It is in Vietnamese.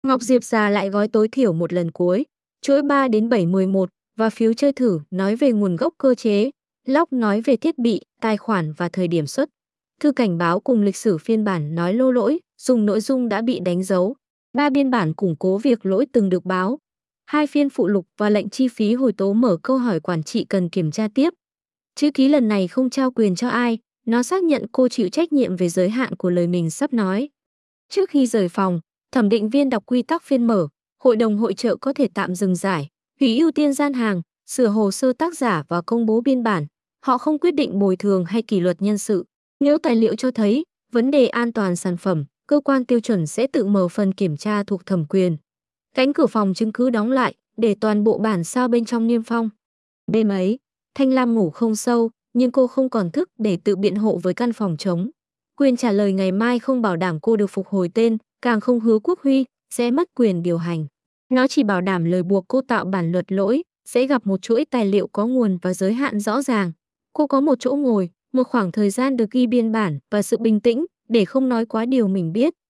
Ngọc Diệp già lại gói tối thiểu một lần cuối, chuỗi 3 đến 7-11 và phiếu chơi thử nói về nguồn gốc cơ chế, log nói về thiết bị, tài khoản và thời điểm xuất. Thư cảnh báo cùng lịch sử phiên bản nói lô lỗi, dùng nội dung đã bị đánh dấu. 3 biên bản củng cố việc lỗi từng được báo. 2 phiên phụ lục và lệnh chi phí hồi tố mở câu hỏi quản trị cần kiểm tra tiếp. Chữ ký lần này không trao quyền cho ai, nó xác nhận cô chịu trách nhiệm về giới hạn của lời mình sắp nói. Trước khi rời phòng, thẩm định viên đọc quy tắc phiên mở, hội đồng hội chợ có thể tạm dừng giải, hủy ưu tiên gian hàng, sửa hồ sơ tác giả và công bố biên bản. Họ không quyết định bồi thường hay kỷ luật nhân sự. Nếu tài liệu cho thấy vấn đề an toàn sản phẩm, cơ quan tiêu chuẩn sẽ tự mở phần kiểm tra thuộc thẩm quyền. Cánh cửa phòng chứng cứ đóng lại để toàn bộ bản sao bên trong niêm phong. Đêm ấy, Thanh Lam ngủ không sâu, nhưng cô không còn thức để tự biện hộ với căn phòng trống. Quyền trả lời ngày mai không bảo đảm cô được phục hồi tên, càng không hứa Quốc Huy sẽ mất quyền điều hành. Nó chỉ bảo đảm lời buộc cô tạo bản luật lỗi, sẽ gặp một chuỗi tài liệu có nguồn và giới hạn rõ ràng. Cô có một chỗ ngồi, một khoảng thời gian được ghi biên bản và sự bình tĩnh để không nói quá điều mình biết.